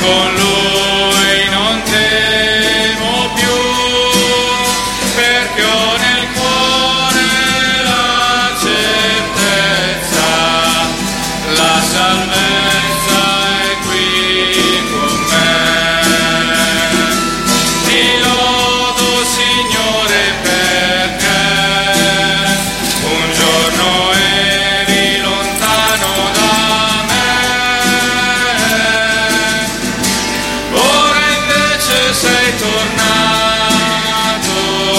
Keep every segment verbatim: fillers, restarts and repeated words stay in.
con lui non temo più, perché ho nel cuore la certezza, la salvezza è qui con me. Ti lodo, Signore, perché un giorno eri lontano da me, ora invece sei tornato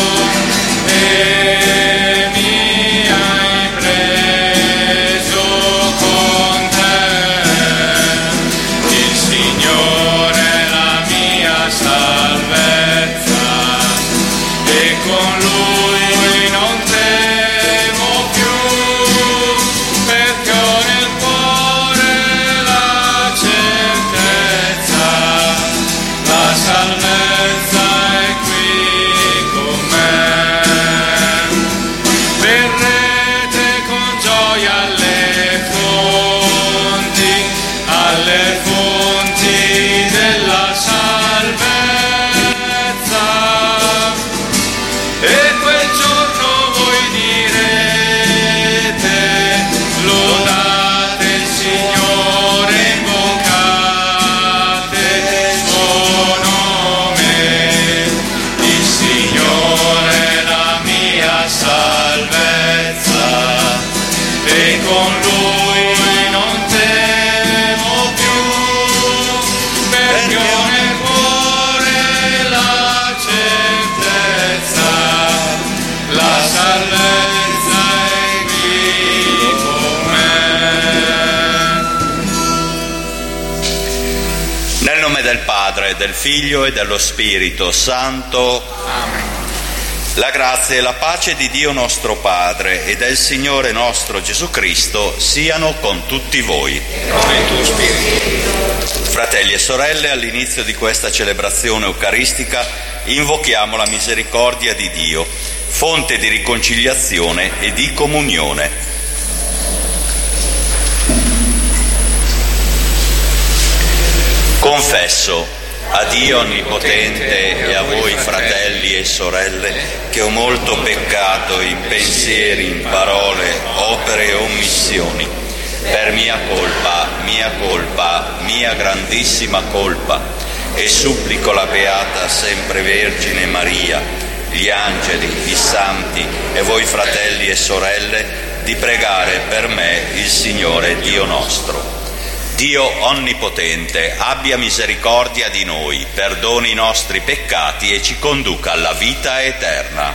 e mi hai preso con te. Il Signore è la mia salvezza e con Lui non temo più, perché ho nel cuore la certezza, la salvezza è qui con me. Verrete con gioia alle fonti, alle fonti della salvezza, e quel giorno voi direte: lodate il Signore, invocate il suo nome. Il Signore è la mia salvezza e con Lui non temo più, perché ho nel cuore la certezza, la salvezza è qui con me. Nel nome del Padre, del Figlio e dello Spirito Santo. Amen. La grazia e la pace di Dio nostro Padre e del Signore nostro Gesù Cristo siano con tutti voi. Con il tuo spirito. Fratelli e sorelle, all'inizio di questa celebrazione eucaristica invochiamo la misericordia di Dio, fonte di riconciliazione e di comunione. Confesso a Dio Onnipotente e a voi, fratelli e sorelle, che ho molto peccato in pensieri, in parole, opere e omissioni, per mia colpa, mia colpa, mia grandissima colpa, e supplico la Beata Sempre Vergine Maria, gli angeli, i santi e voi, fratelli e sorelle, di pregare per me il Signore Dio nostro. Dio Onnipotente abbia misericordia di noi, perdoni i nostri peccati e ci conduca alla vita eterna.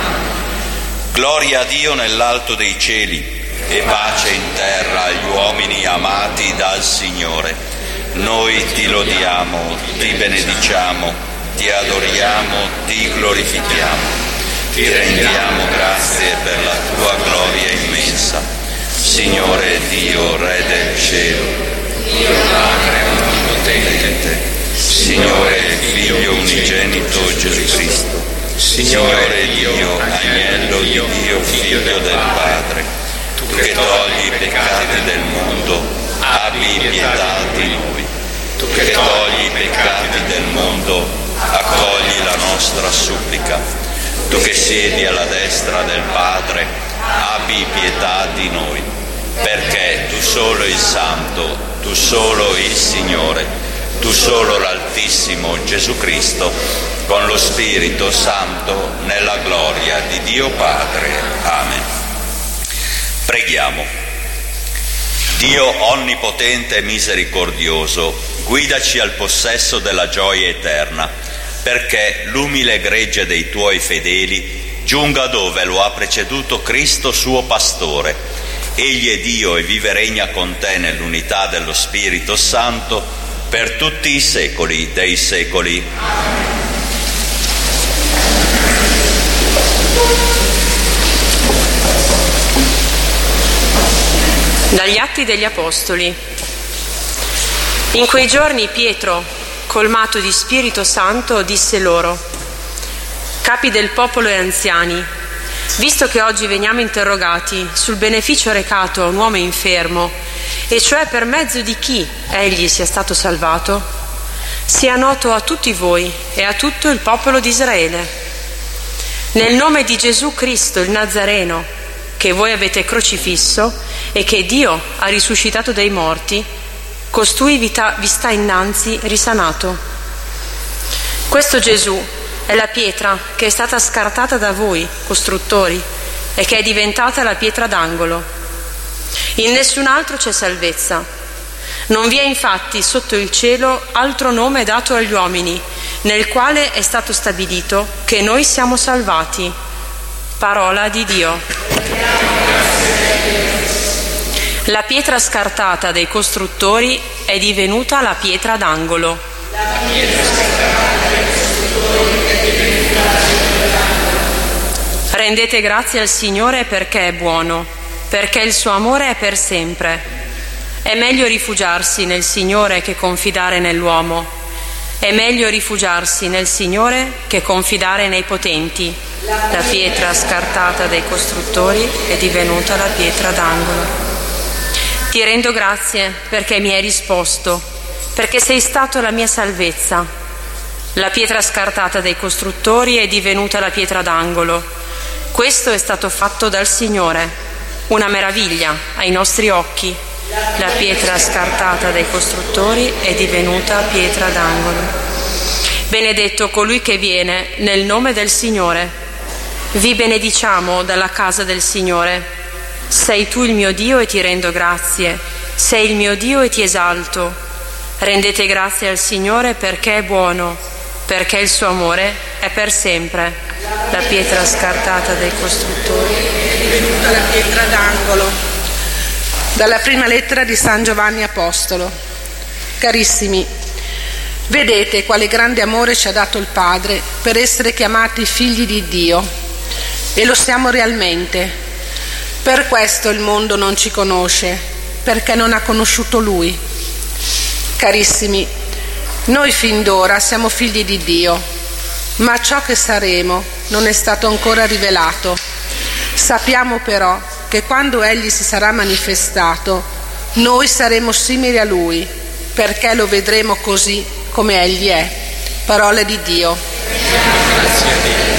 Gloria a Dio nell'alto dei cieli e pace in terra agli uomini amati dal Signore. Noi ti lodiamo, ti benediciamo, ti adoriamo, ti glorifichiamo. Ti rendiamo grazie per la tua gloria immensa. Signore Dio, Re del cielo, Dio Padre Onnipotente, Signore Figlio unigenito Gesù Cristo, Signore Dio, Agnello di Dio, Figlio del Padre, tu che togli i peccati del mondo, abbi pietà di noi. Tu che togli i peccati del mondo, accogli la nostra supplica. Tu che siedi alla destra del Padre, abbi pietà di noi, perché tu solo il Santo, tu solo il Signore, tu solo l'Altissimo Gesù Cristo, con lo Spirito Santo, nella gloria di Dio Padre. Amen. Preghiamo. Dio Onnipotente e misericordioso, guidaci al possesso della gioia eterna, perché l'umile gregge dei tuoi fedeli giunga dove lo ha preceduto Cristo suo pastore. Egli è Dio e vive e regna con te nell'unità dello Spirito Santo per tutti i secoli dei secoli. Dagli Atti degli Apostoli. In quei giorni Pietro, colmato di Spirito Santo, disse loro: capi del popolo e anziani, visto che oggi veniamo interrogati sul beneficio recato a un uomo infermo, e cioè per mezzo di chi egli sia stato salvato, sia noto a tutti voi e a tutto il popolo di Israele. Nel nome di Gesù Cristo, il Nazareno, che voi avete crocifisso e che Dio ha risuscitato dai morti, costui vi, ta- vi sta innanzi risanato. Questo Gesù è la pietra che è stata scartata da voi, costruttori, e che è diventata la pietra d'angolo. In nessun altro c'è salvezza. Non vi è infatti sotto il cielo altro nome dato agli uomini, nel quale è stato stabilito che noi siamo salvati. Parola di Dio. La pietra scartata dai costruttori è divenuta la pietra d'angolo. Rendete grazie al Signore perché è buono, perché il suo amore è per sempre. È meglio rifugiarsi nel Signore che confidare nell'uomo. È meglio rifugiarsi nel Signore che confidare nei potenti. La pietra scartata dai costruttori è divenuta la pietra d'angolo. Ti rendo grazie perché mi hai risposto, perché sei stato la mia salvezza. La pietra scartata dai costruttori è divenuta la pietra d'angolo. Questo è stato fatto dal Signore, una meraviglia ai nostri occhi. La pietra scartata dai costruttori è divenuta pietra d'angolo. Benedetto colui che viene nel nome del Signore. Vi benediciamo dalla casa del Signore. Sei tu il mio Dio e ti rendo grazie. Sei il mio Dio e ti esalto. Rendete grazie al Signore perché è buono, perché il suo amore è per sempre. La pietra scartata dai costruttori è divenuta la pietra d'angolo. Dalla prima lettera di San Giovanni Apostolo. Carissimi, vedete quale grande amore ci ha dato il Padre per essere chiamati figli di Dio, e lo siamo realmente. Per questo il mondo non ci conosce, perché non ha conosciuto Lui. Carissimi, noi fin d'ora siamo figli di Dio, ma ciò che saremo non è stato ancora rivelato. Sappiamo però che quando Egli si sarà manifestato, noi saremo simili a Lui, perché lo vedremo così come Egli è. Parole di Dio. Grazie a Dio.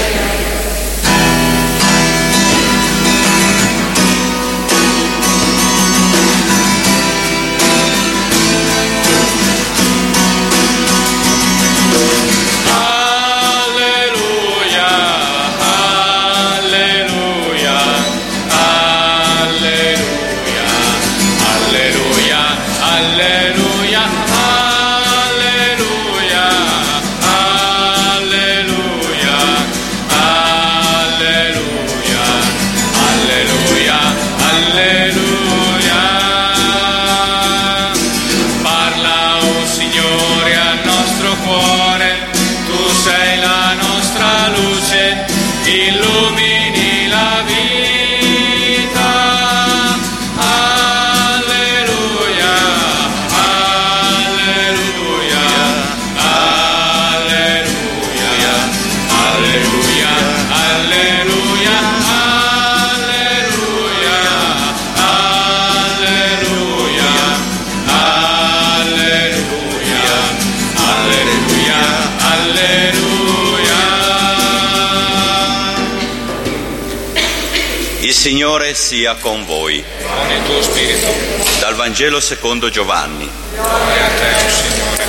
Il Signore sia con voi. Con il tuo spirito. Dal Vangelo secondo Giovanni. Gloria a te, oh Signore.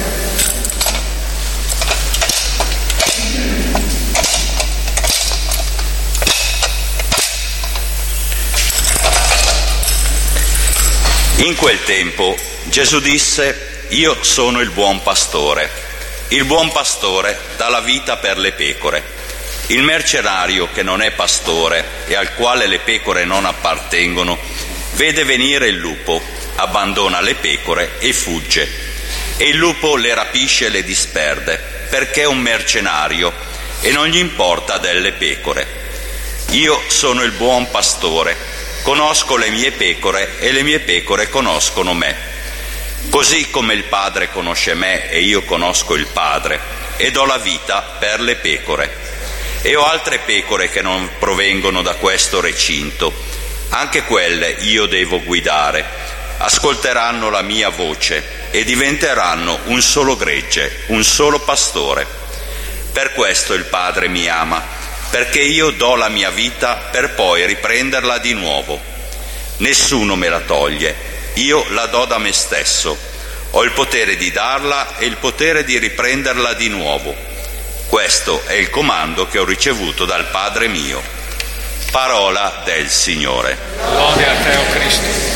In quel tempo Gesù disse: Io sono il buon pastore. Il buon pastore dà la vita per le pecore. Il mercenario che non è pastore e al quale le pecore non appartengono, vede venire il lupo, abbandona le pecore e fugge. E il lupo le rapisce e le disperde, perché è un mercenario e non gli importa delle pecore. Io sono il buon pastore, conosco le mie pecore e le mie pecore conoscono me. Così come il Padre conosce me e io conosco il Padre, e do la vita per le pecore. E ho altre pecore che non provengono da questo recinto, anche quelle io devo guidare. ascolteranno la mia voce e diventeranno un solo gregge, un solo pastore. Per questo il Padre mi ama, perché io do la mia vita per poi riprenderla di nuovo. Nessuno me la toglie, io la do da me stesso. Ho il potere di darla e il potere di riprenderla di nuovo. Questo è il comando che ho ricevuto dal Padre mio. Parola del Signore. Lode a te, o Cristo.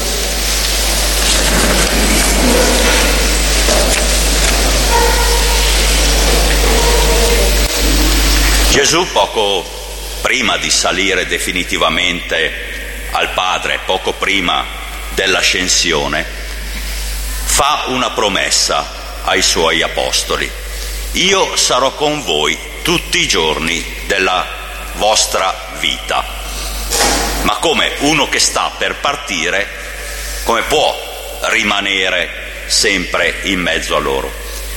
Gesù, poco prima di salire definitivamente al Padre, poco prima dell'ascensione, fa una promessa ai suoi apostoli: io sarò con voi tutti i giorni della vostra vita. Ma come uno che sta per partire, come può rimanere sempre in mezzo a loro?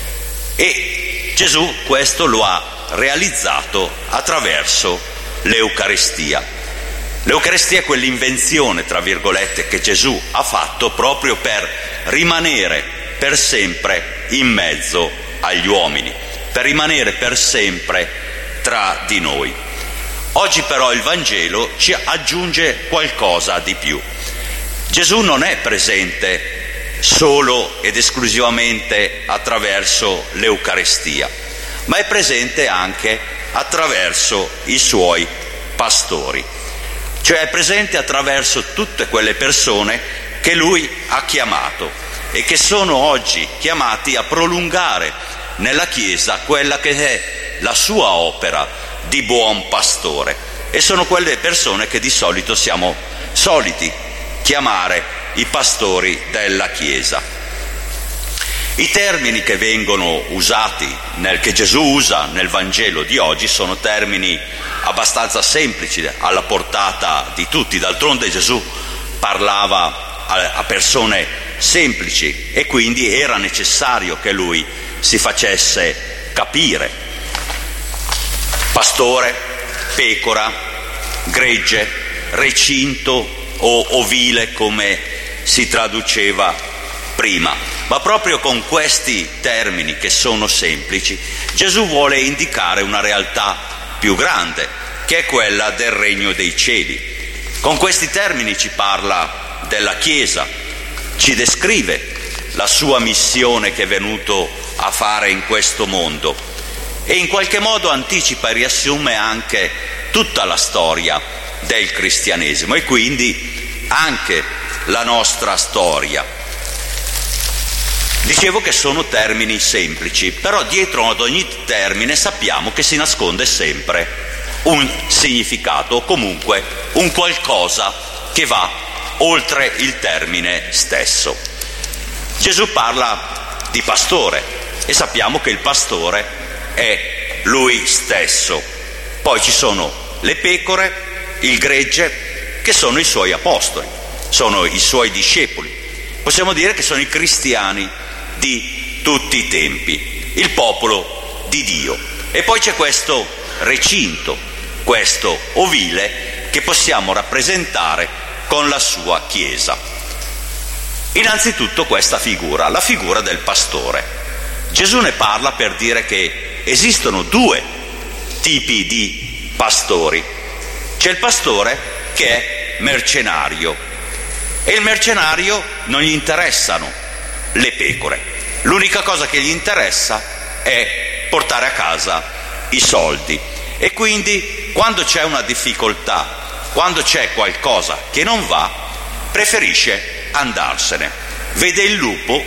E Gesù questo lo ha realizzato attraverso l'Eucaristia. L'Eucaristia è quell'invenzione, tra virgolette, che Gesù ha fatto proprio per rimanere per sempre in mezzo agli uomini, per rimanere per sempre tra di noi. Oggi però il Vangelo ci aggiunge qualcosa di più. Gesù non è presente solo ed esclusivamente attraverso l'Eucaristia, ma è presente anche attraverso i suoi pastori, cioè è presente attraverso tutte quelle persone che lui ha chiamato e che sono oggi chiamati a prolungare nella Chiesa quella che è la sua opera di buon pastore, e sono quelle persone che di solito siamo soliti chiamare i pastori della Chiesa. I termini che vengono usati, nel, che Gesù usa nel Vangelo di oggi, sono termini abbastanza semplici, alla portata di tutti. D'altronde Gesù parlava a, a persone semplici e quindi era necessario che lui si facesse capire. Pastore, pecora, gregge, recinto o ovile, come si traduceva prima. Ma proprio con questi termini, che sono semplici, Gesù vuole indicare una realtà più grande, che è quella del regno dei cieli. Con questi termini ci parla della Chiesa, ci descrive la sua missione che è venuto a fare in questo mondo e in qualche modo anticipa e riassume anche tutta la storia del cristianesimo e quindi anche la nostra storia. Dicevo che sono termini semplici, però dietro ad ogni termine sappiamo che si nasconde sempre un significato o comunque un qualcosa che va oltre il termine stesso. Gesù parla di pastore e sappiamo che il pastore è lui stesso. Poi ci sono le pecore, il gregge, che sono i suoi apostoli, sono i suoi discepoli. Possiamo dire che sono i cristiani di tutti i tempi, il popolo di Dio. E poi c'è questo recinto, questo ovile che possiamo rappresentare con la sua Chiesa. Innanzitutto questa figura, la figura del pastore. Gesù ne parla per dire che esistono due tipi di pastori. C'è il pastore che è mercenario e il mercenario non gli interessano le pecore, l'unica cosa che gli interessa è portare a casa i soldi e quindi quando c'è una difficoltà, quando c'è qualcosa che non va, preferisce andarsene, vede il lupo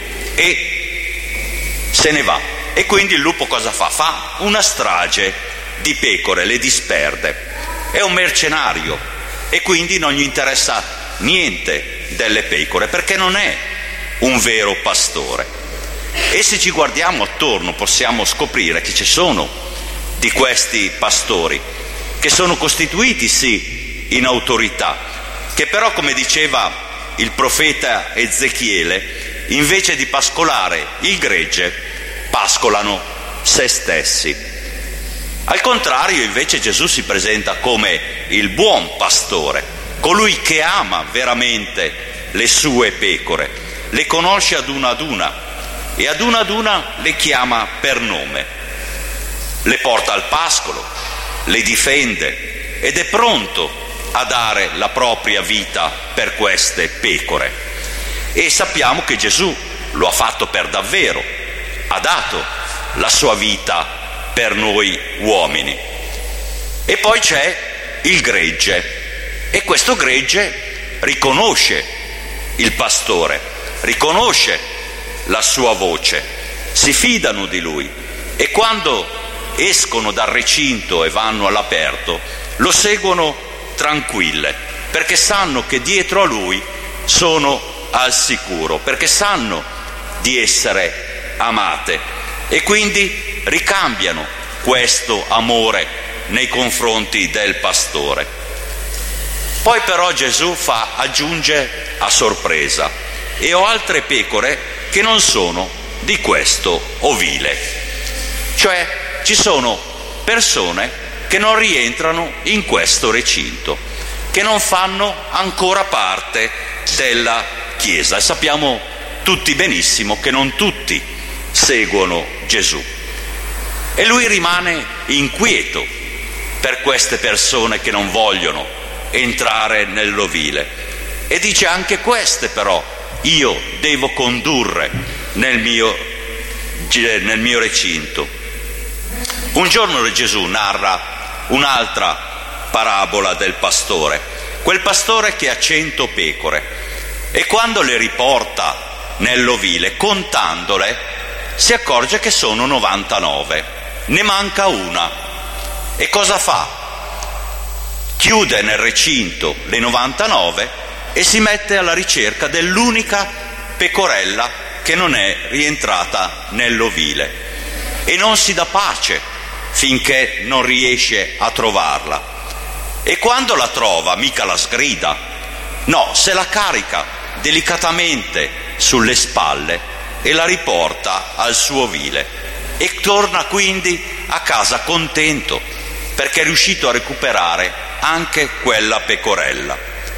e se ne va. E quindi il lupo cosa fa? Fa una strage di pecore, le disperde. È un mercenario e quindi non gli interessa niente delle pecore perché non è un vero pastore. E se ci guardiamo attorno possiamo scoprire che ci sono di questi pastori che sono costituiti sì in autorità, che però, come diceva il profeta Ezechiele, invece di pascolare il gregge pascolano se stessi. Al contrario, invece, Gesù si presenta come il buon pastore, colui che ama veramente le sue pecore, le conosce ad una ad una e ad una ad una le chiama per nome, le porta al pascolo, le difende ed è pronto a dare la propria vita per queste pecore. E sappiamo che Gesù lo ha fatto per davvero, ha dato la sua vita per noi uomini. E poi c'è il gregge, e questo gregge riconosce il pastore, riconosce la sua voce, si fidano di lui e quando escono dal recinto e vanno all'aperto lo seguono tranquille, perché sanno che dietro a lui sono al sicuro, perché sanno di essere amate e quindi ricambiano questo amore nei confronti del pastore. Poi però Gesù fa, aggiunge a sorpresa: e ho altre pecore che non sono di questo ovile. Cioè ci sono persone che non rientrano in questo recinto, che non fanno ancora parte della Chiesa, e sappiamo tutti benissimo che non tutti seguono Gesù. E lui rimane inquieto per queste persone che non vogliono entrare nell'ovile e dice: anche queste però io devo condurre nel mio, nel mio recinto. Un giorno Gesù narra un'altra parabola del pastore, quel pastore che ha cento pecore e quando le riporta nell'ovile, contandole, si accorge che sono novantanove, ne manca una. E cosa fa? Chiude nel recinto le novantanove e si mette alla ricerca dell'unica pecorella che non è rientrata nell'ovile e non si dà pace finché non riesce a trovarla. E quando la trova mica la sgrida, no, se la carica delicatamente sulle spalle e la riporta al suo ovile e torna quindi a casa contento perché è riuscito a recuperare anche quella pecorella.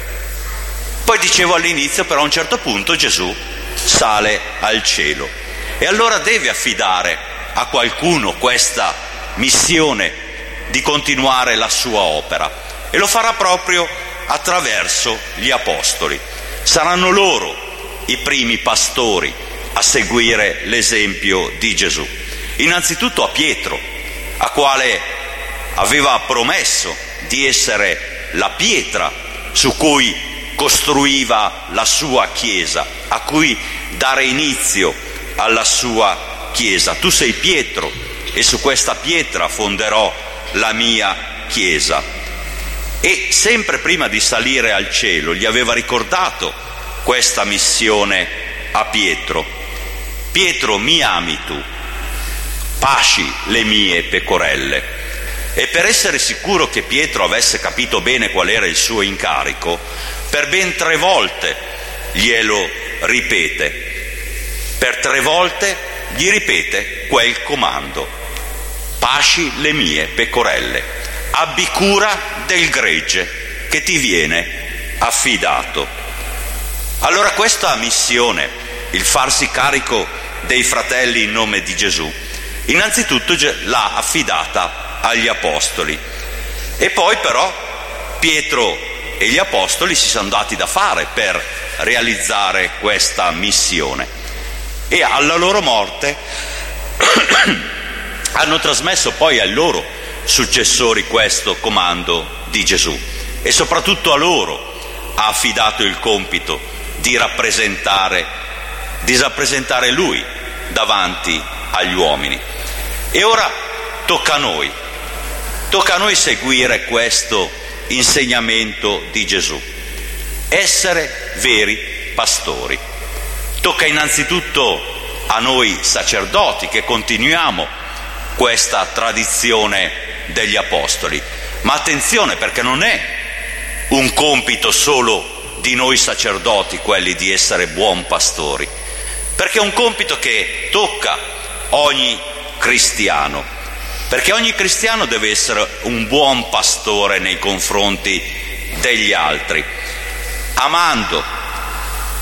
Poi dicevo all'inizio, però a un certo punto Gesù sale al cielo e allora deve affidare a qualcuno questa missione di continuare la sua opera e lo farà proprio attraverso gli apostoli. Saranno loro i primi pastori a seguire l'esempio di Gesù. Innanzitutto a Pietro, a quale aveva promesso di essere la pietra su cui costruiva la sua Chiesa, a cui dare inizio alla sua Chiesa. Tu sei Pietro e su questa pietra fonderò la mia Chiesa. E sempre prima di salire al cielo gli aveva ricordato questa missione a Pietro. Pietro, mi ami tu? Pasci le mie pecorelle. E per essere sicuro che Pietro avesse capito bene qual era il suo incarico, per ben tre volte glielo ripete. Per tre volte gli ripete quel comando: pasci le mie pecorelle. Abbi cura del gregge che ti viene affidato. Allora questa missione, il farsi carico dei fratelli in nome di Gesù, innanzitutto l'ha affidata agli apostoli e poi però Pietro e gli apostoli si sono dati da fare per realizzare questa missione e alla loro morte hanno trasmesso poi ai loro successori questo comando di Gesù e soprattutto a loro ha affidato il compito di rappresentare, di rappresentare lui davanti agli uomini. E ora tocca a noi, tocca a noi seguire questo insegnamento di Gesù, essere veri pastori. Tocca innanzitutto a noi sacerdoti che continuiamo questa tradizione degli apostoli, ma attenzione, perché non è un compito solo di noi sacerdoti quelli di essere buon pastori, perché è un compito che tocca ogni cristiano, perché ogni cristiano deve essere un buon pastore nei confronti degli altri, amando,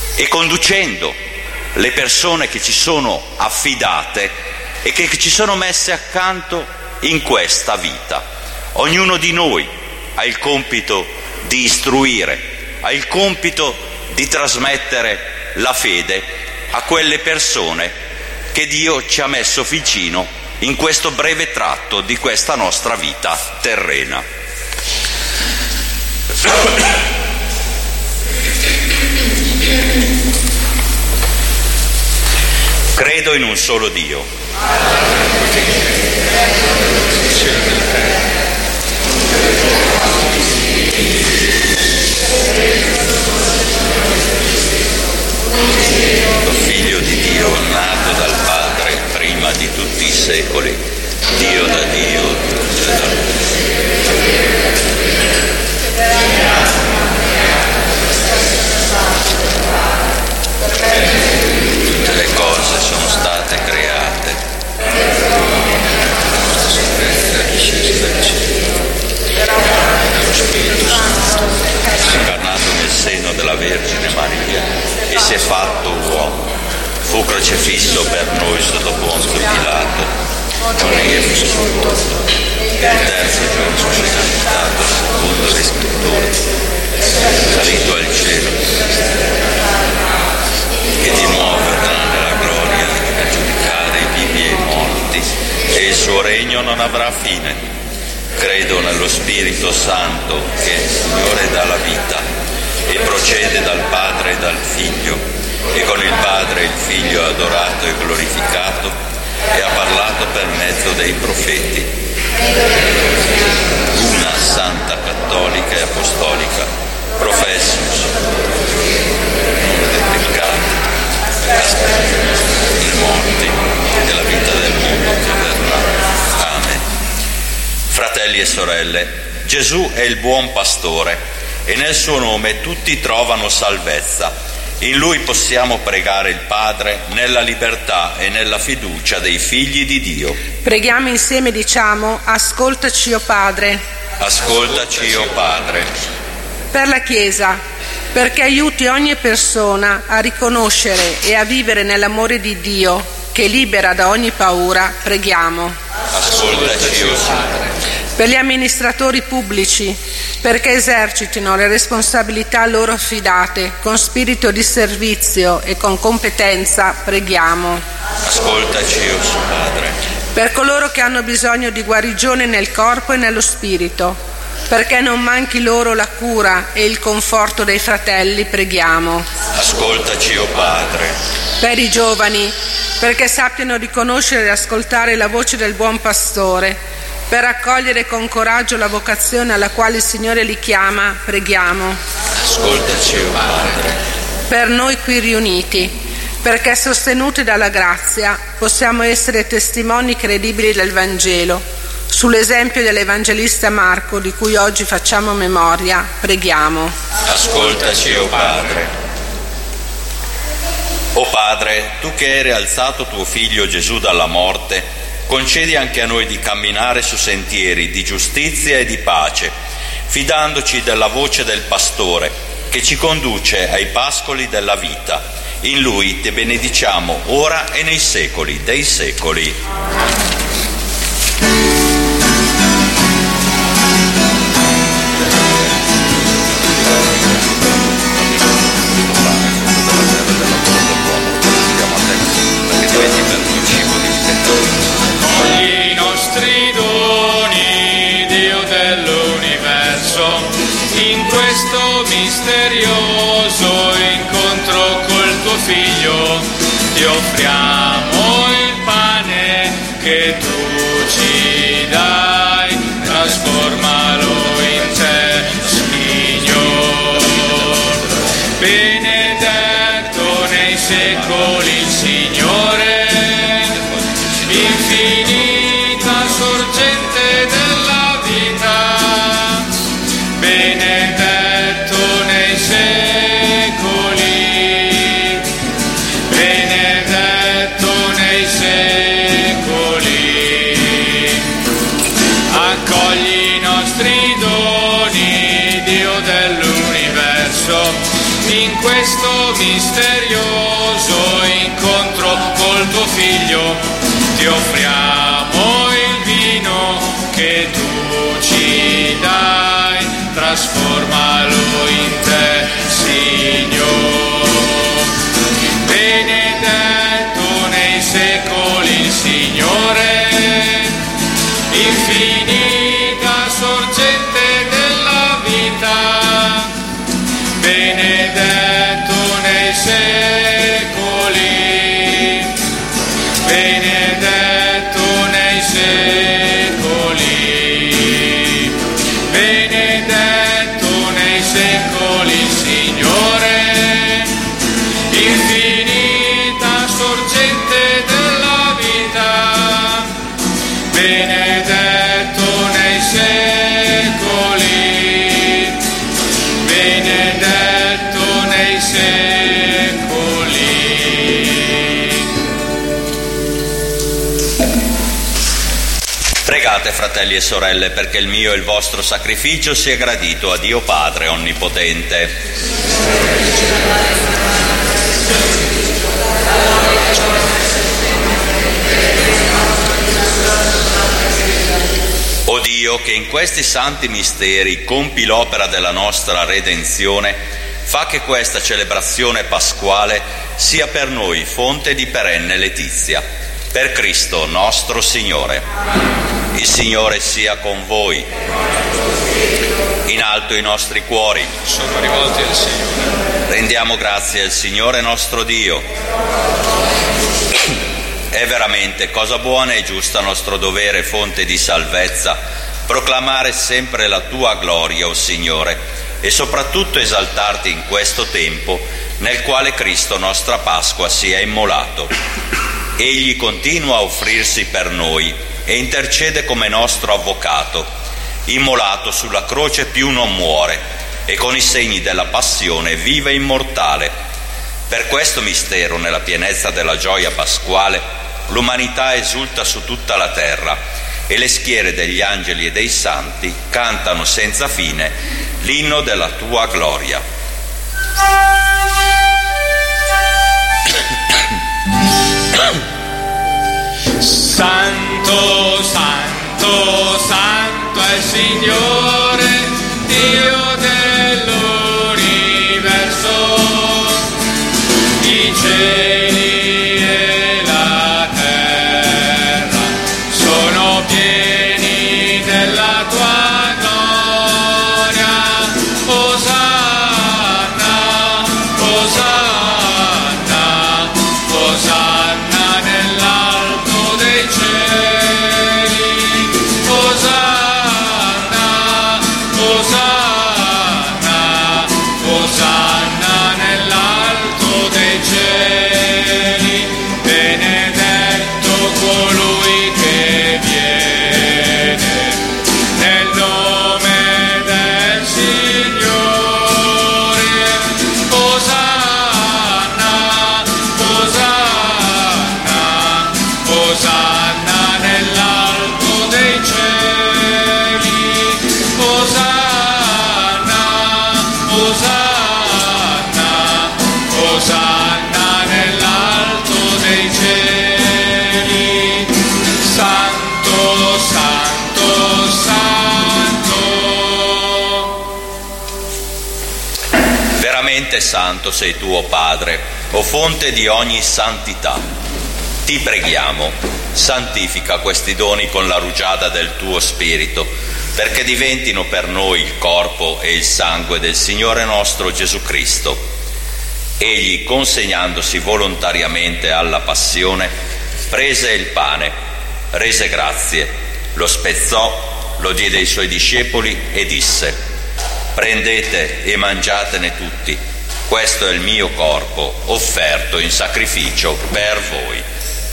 e conducendo le persone che ci sono affidate e che ci sono messe accanto in questa vita. Ognuno di noi ha il compito di istruire, ha il compito di trasmettere la fede a quelle persone che Dio ci ha messo vicino in questo breve tratto di questa nostra vita terrena. Credo in un solo Dio, Figlio di Dio, nato dal Padre prima di tutti i secoli, Dio da Dio, luce da tutte le cose sono state create. Lo Spirito Santo si è incarnato nel seno della Vergine Maria e si è fatto uomo. Fu crocifisso per noi sotto Ponzio Pilato, con e fu sepolto, e il terzo giorno fu risuscitato secondo le scritture, salito al cielo, e di nuovo verrà nella gloria a giudicare i vivi e i morti, e il suo regno non avrà fine. Credo nello Spirito Santo che è Signore dalla vita e procede dal Padre e dal Figlio, e con il Padre e il Figlio ha adorato e glorificato e ha parlato per mezzo dei profeti. Una santa cattolica e apostolica, professus, non dei peccati, dei morti e della vita del mondo che verrà. Amen. Fratelli e sorelle, Gesù è il buon pastore e nel suo nome tutti trovano salvezza. In Lui possiamo pregare il Padre nella libertà e nella fiducia dei figli di Dio. Preghiamo insieme, diciamo: ascoltaci, o Padre. Ascoltaci, o Padre. Per la Chiesa, perché aiuti ogni persona a riconoscere e a vivere nell'amore di Dio, che libera da ogni paura, preghiamo. Ascoltaci, o Padre. Per gli amministratori pubblici, perché esercitino le responsabilità loro affidate con spirito di servizio e con competenza, preghiamo. Ascoltaci, o Padre. Per coloro che hanno bisogno di guarigione nel corpo e nello spirito, perché non manchi loro la cura e il conforto dei fratelli, preghiamo. Ascoltaci, o Padre. Per i giovani, perché sappiano riconoscere e ascoltare la voce del buon pastore, per accogliere con coraggio la vocazione alla quale il Signore li chiama, preghiamo. Ascoltaci, o Padre. Per noi qui riuniti, perché sostenuti dalla grazia possiamo essere testimoni credibili del Vangelo, sull'esempio dell'Evangelista Marco, di cui oggi facciamo memoria, preghiamo. Ascoltaci, o Padre. O Padre, tu che hai rialzato tuo Figlio Gesù dalla morte, concedi anche a noi di camminare su sentieri di giustizia e di pace, fidandoci della voce del pastore che ci conduce ai pascoli della vita. In Lui ti benediciamo ora e nei secoli dei secoli. I nostri doni, Dio dell'universo, in questo misterioso incontro col tuo Figlio, ti offriamo il pane che tu ci dai, trasformalo in te, Signore. Benedetto nei secoli il Signore, infinita sorgente della vita, benedetto nei secoli, benedetto questo misterioso incontro col tuo Figlio ti offriamo il vino che tu ci dai, trasformalo in te, Signore. Benedetto nei secoli il Signore, infinita sorgente della vita, benedetto nei secoli, benedetto nei secoli, benedetto nei secoli il Signore, infinita sorgente della vita, benedetto nei secoli, benedetto nei secoli. Pregate, fratelli e sorelle, perché il mio e il vostro sacrificio sia gradito a Dio Padre Onnipotente. O Dio, che in questi santi misteri compi l'opera della nostra redenzione, fa che questa celebrazione pasquale sia per noi fonte di perenne letizia. Per Cristo nostro Signore. Il Signore sia con voi. In alto i nostri cuori. Sono rivolti al Signore. Rendiamo grazie al Signore nostro Dio. È veramente cosa buona e giusta nostro dovere, fonte di salvezza, proclamare sempre la tua gloria, o Signore, e soprattutto esaltarti in questo tempo nel quale Cristo, nostra Pasqua, si è immolato. Egli continua a offrirsi per noi e intercede come nostro avvocato. Immolato sulla croce più non muore e con i segni della passione vive immortale. Per questo mistero, nella pienezza della gioia pasquale, l'umanità esulta su tutta la terra e le schiere degli angeli e dei santi cantano senza fine l'inno della tua gloria. Santo, santo, santo è il Signore, Dio dell'universo, i cieli e la terra sono pieni della tua gloria. Osanna, Osanna, Osanna nell'alto dei cieli, Osanna, Osanna, Osanna nell'alto dei cieli, benedetto colui che viene nel nome del Signore, Osanna, Osanna, Osanna nell'alto dei cieli, Osanna, Osanna, Osanna nell'alto dei cieli, Santo, Santo, Santo. Veramente santo sei tu, o Padre, o fonte di ogni santità. Ti preghiamo, santifica questi doni con la rugiada del tuo Spirito, perché diventino per noi il corpo e il sangue del Signore nostro Gesù Cristo. Egli, consegnandosi volontariamente alla passione, prese il pane, rese grazie, lo spezzò, lo diede ai suoi discepoli e disse: prendete e mangiatene tutti, questo è il mio corpo offerto in sacrificio per voi.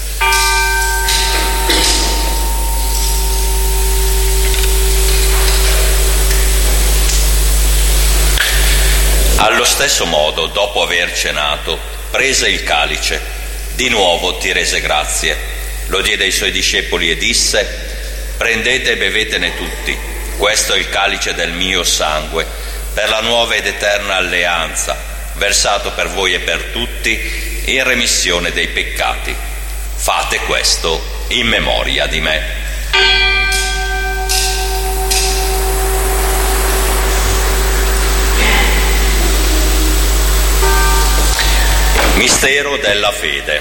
Allo stesso modo, dopo aver cenato, prese il calice, di nuovo ti rese grazie, lo diede ai suoi discepoli e disse: prendete e bevetene tutti, questo è il calice del mio sangue, per la nuova ed eterna alleanza, versato per voi e per tutti in remissione dei peccati. Fate questo in memoria di me. Mistero della fede.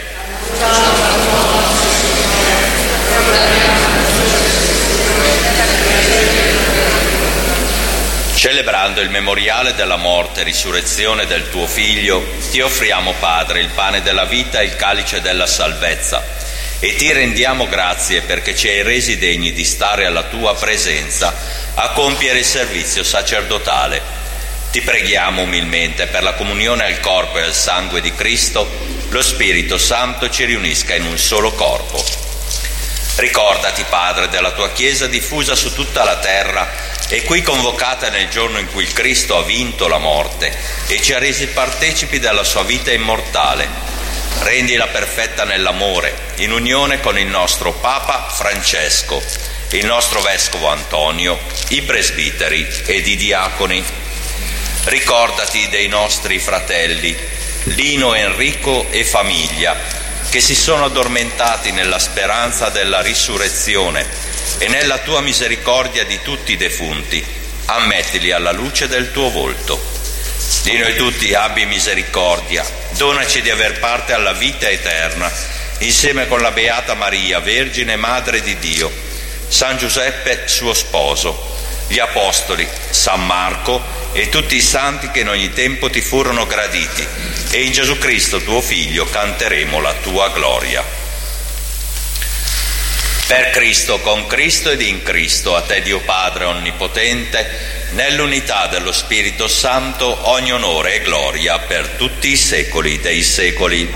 Celebrando il memoriale della morte e risurrezione del tuo Figlio, ti offriamo, Padre, il pane della vita e il calice della salvezza, e ti rendiamo grazie perché ci hai resi degni di stare alla tua presenza a compiere il servizio sacerdotale. Ti preghiamo umilmente per la comunione al corpo e al sangue di Cristo, lo Spirito Santo ci riunisca in un solo corpo. Ricordati, Padre, della tua Chiesa diffusa su tutta la terra e qui convocata nel giorno in cui il Cristo ha vinto la morte e ci ha resi partecipi della sua vita immortale. Rendila perfetta nell'amore, in unione con il nostro Papa Francesco, il nostro Vescovo Antonio, i presbiteri ed i diaconi. Ricordati dei nostri fratelli, Lino, Enrico e famiglia, che si sono addormentati nella speranza della risurrezione, e nella tua misericordia di tutti i defunti, ammettili alla luce del tuo volto. Di noi tutti abbi misericordia, donaci di aver parte alla vita eterna, insieme con la Beata Maria, Vergine Madre di Dio, San Giuseppe suo sposo, gli Apostoli, San Marco e tutti i santi che in ogni tempo ti furono graditi, e in Gesù Cristo tuo Figlio canteremo la tua gloria. Per Cristo, con Cristo ed in Cristo, a te Dio Padre Onnipotente, nell'unità dello Spirito Santo, ogni onore e gloria per tutti i secoli dei secoli.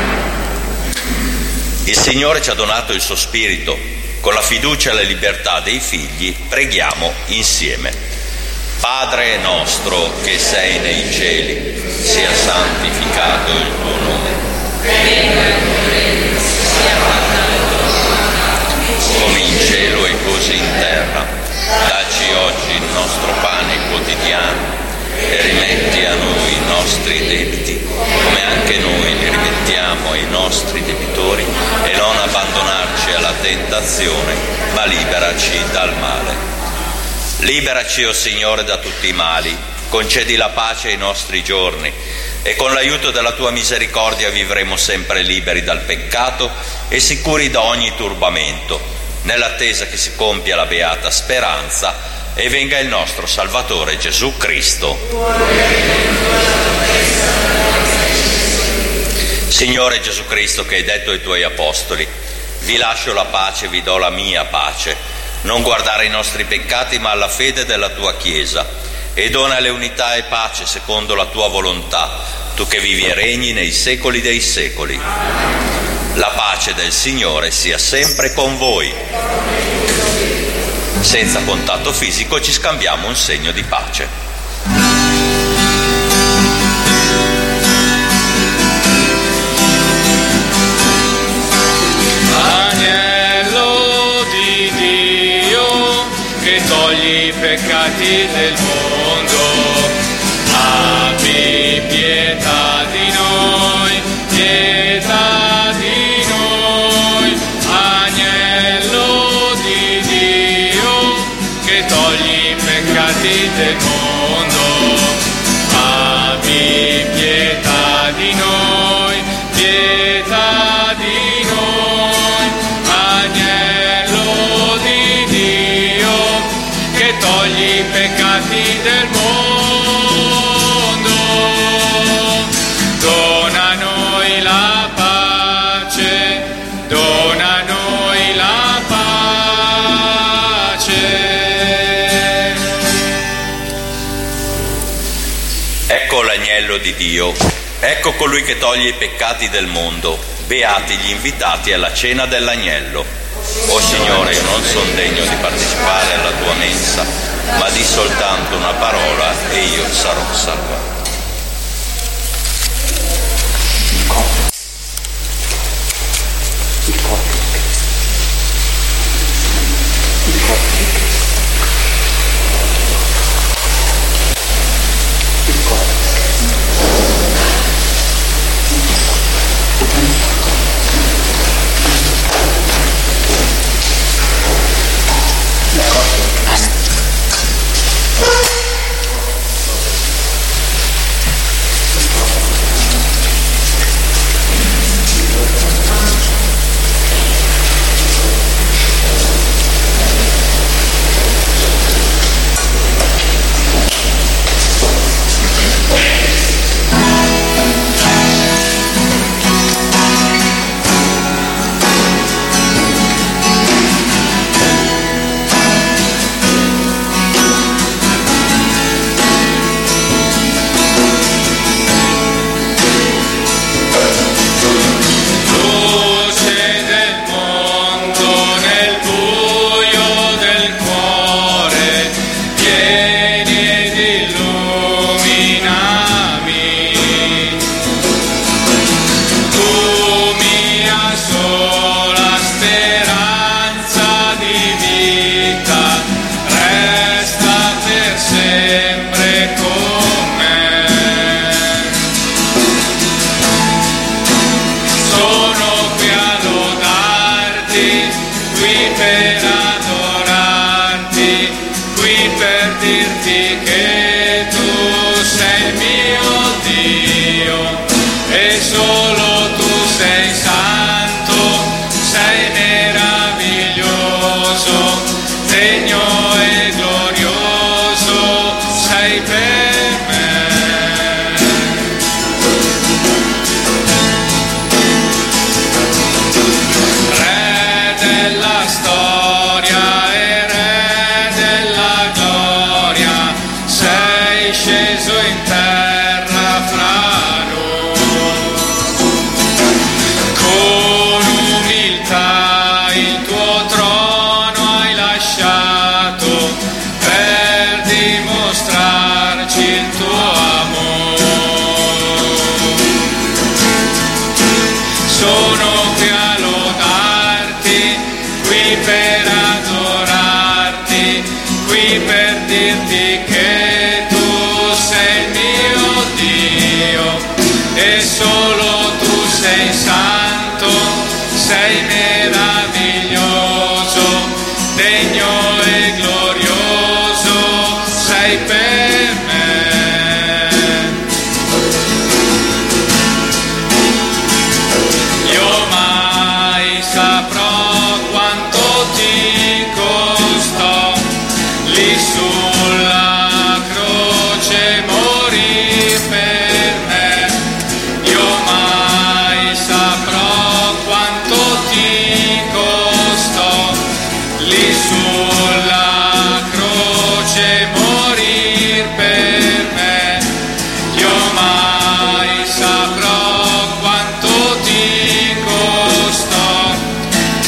Il Signore ci ha donato il suo Spirito. Con la fiducia e la libertà dei figli preghiamo insieme. Padre nostro che sei nei cieli, sia santificato il tuo nome. Venga il tuo regno, sia fatta la tua volontà, come in cielo e così in terra. Dacci oggi il nostro pane quotidiano e rimetti a noi i nostri debiti, come anche noi li rimettiamo ai nostri debitori, e non abbandonarci alla tentazione, ma liberaci dal male. Liberaci, o Signore, da tutti i mali, concedi la pace ai nostri giorni, e con l'aiuto della tua misericordia vivremo sempre liberi dal peccato e sicuri da ogni turbamento, nell'attesa che si compia la beata speranza e venga il nostro Salvatore Gesù Cristo. Signore Gesù Cristo, che hai detto ai tuoi apostoli: vi lascio la pace, vi do la mia pace, non guardare i nostri peccati ma alla fede della tua Chiesa, e donale unità e pace secondo la tua volontà, tu che vivi e regni nei secoli dei secoli. La pace del Signore sia sempre con voi. Senza contatto fisico ci scambiamo un segno di pace. Agnello di Dio che togli i peccati del mondo, abbi pietà di noi, pietà di noi. Agnello di Dio che togli i peccati del mondo, abbi pietà di noi, pietà di noi. Agnello di Dio che togli i peccati del mondo, dona a noi la pace, dona a noi la pace. Ecco l'agnello di Dio, ecco colui che toglie i peccati del mondo. Beati gli invitati alla cena dell'agnello. O Signore, io non sono degno di partecipare alla tua mensa, ma di soltanto una parola e io sarò salvato.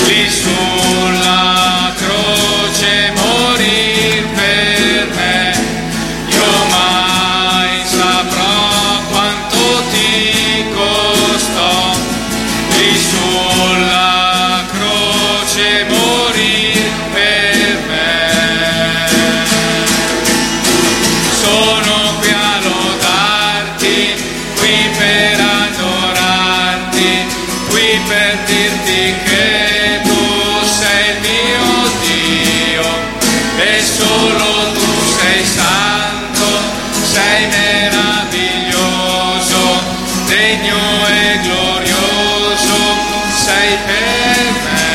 lì sulla croce morir per me. Io mai saprò quanto ti costò, lì sulla croce morir per me. Sono qui a lodarti, qui per adorarti, qui per dirti che tu sei il mio Dio e solo tu sei santo, sei meraviglioso, degno e glorioso, sei per me.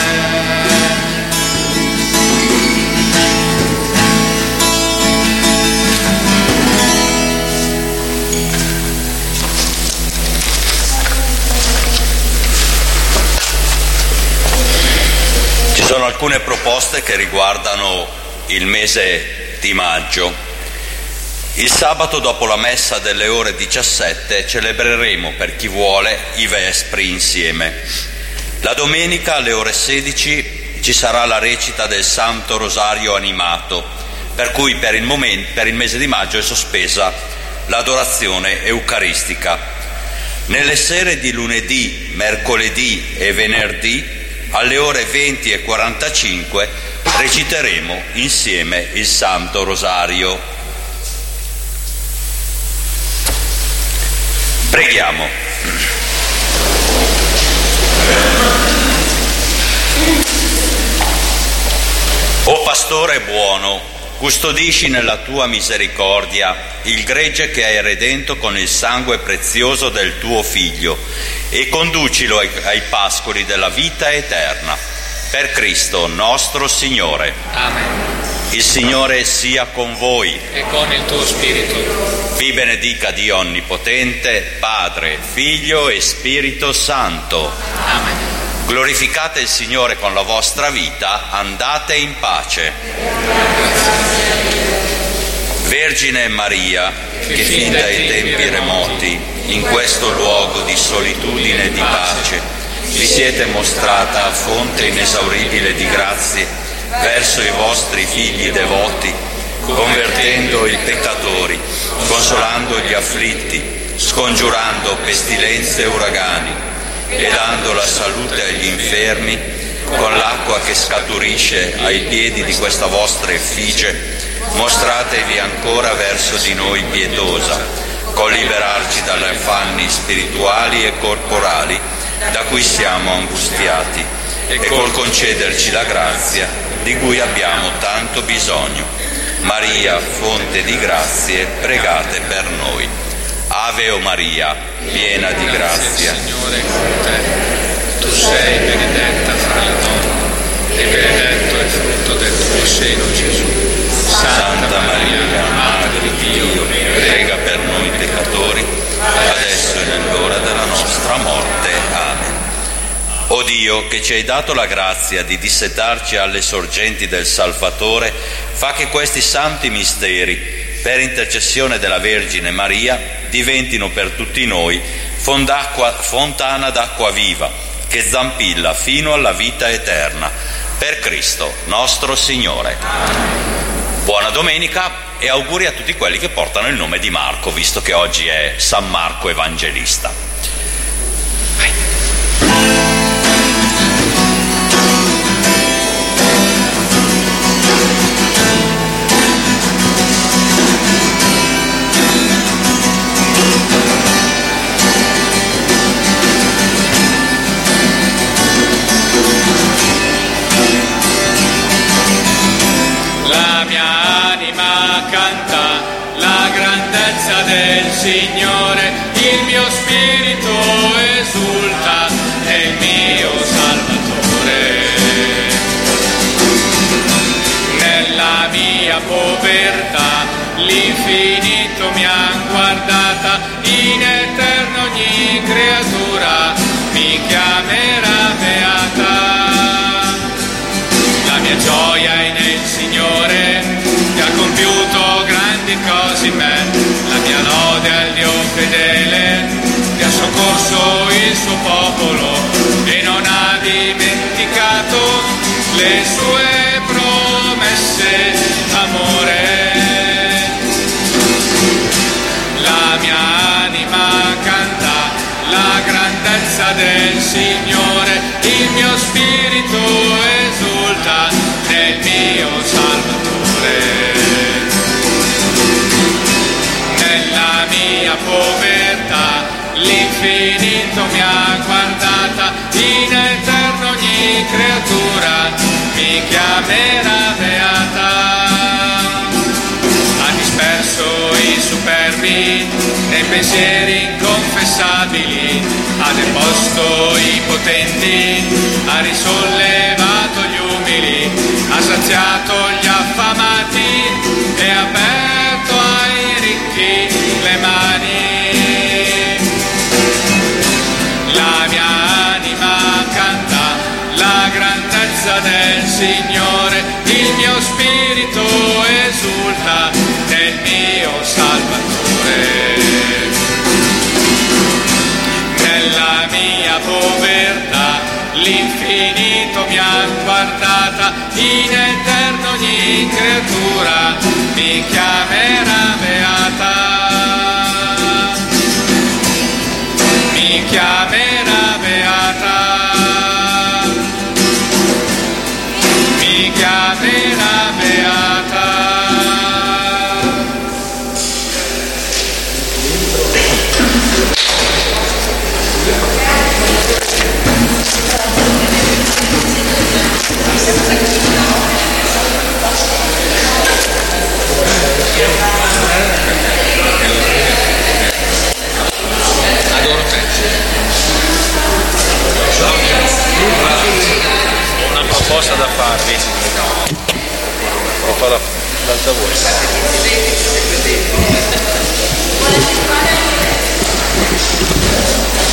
Ci sono alcune proposte che riguardano il mese di maggio. Il sabato dopo la messa delle ore diciassette celebreremo, per chi vuole, i Vespri insieme. La domenica alle ore sedici ci sarà la recita del Santo Rosario animato, per cui per il, momento, per il mese di maggio è sospesa l'adorazione eucaristica. Nelle sere di lunedì, mercoledì e venerdì alle ore venti e quarantacinque reciteremo insieme il Santo Rosario. Preghiamo. O Pastore buono, custodisci nella tua misericordia il gregge che hai redento con il sangue prezioso del tuo Figlio e conducilo ai, ai pascoli della vita eterna. Per Cristo nostro Signore. Amen. Il Signore sia con voi. E con il tuo spirito. Vi benedica Dio Onnipotente, Padre, Figlio e Spirito Santo. Amen. Glorificate il Signore con la vostra vita, andate in pace. Vergine Maria, che fin dai tempi remoti, in questo luogo di solitudine e di pace, vi siete mostrata fonte inesauribile di grazie verso i vostri figli devoti, convertendo i peccatori, consolando gli afflitti, scongiurando pestilenze e uragani, e dando la salute agli infermi, con l'acqua che scaturisce ai piedi di questa vostra effigie, mostratevi ancora verso di noi pietosa, col liberarci dalle affanni spirituali e corporali da cui siamo angustiati, e col concederci la grazia di cui abbiamo tanto bisogno. Maria, fonte di grazie, pregate per noi. Ave o Maria, piena di grazia. Il Signore è con te. Tu sei benedetta fra le donne e benedetto è il frutto del tuo seno, Gesù. Santa Maria, Madre di Dio, prega per noi peccatori, adesso e nell'ora della nostra morte. Amen. O Dio, che ci hai dato la grazia di dissetarci alle sorgenti del Salvatore, fa che questi santi misteri, per intercessione della Vergine Maria, diventino per tutti noi fontana d'acqua viva, che zampilla fino alla vita eterna. Per Cristo nostro Signore. Buona domenica e auguri a tutti quelli che portano il nome di Marco, visto che oggi è San Marco Evangelista. Vai. Canta la grandezza del Signore, il mio spirito esulta nel mio Salvatore. Nella mia povertà l'infinito mi ha guardata, in eterno ogni creatura mi chiamerà beata. La mia gioia è nel Signore, che ha compiuto grandi cose in me, la mia lode al Dio fedele, che ha soccorso il suo popolo e non ha dimenticato le sue promesse d'amore. La mia anima canta la grandezza del Signore, il mio spirito esulta nel mio Salvatore. Nella mia povertà l'infinito mi ha guardata, in eterno ogni creatura mi chiamerà beata. Ha disperso i superbi nei pensieri inconfessabili, ha deposto i potenti, ha risollevato gli umili, ha saziato gli affamati e ha aperto ai ricchi le mani. La mia anima canta la grandezza del Signore, il mio spirito esulta nel mio Salvatore. Nella mia povertà l'infinito mi ha guardata, in eterno ogni creatura mi chiamerà beata. Mi chiamerà beata. Mi chiamerà beata. Adoro te. Ho una proposta da farvi. Lo fa da, da voi.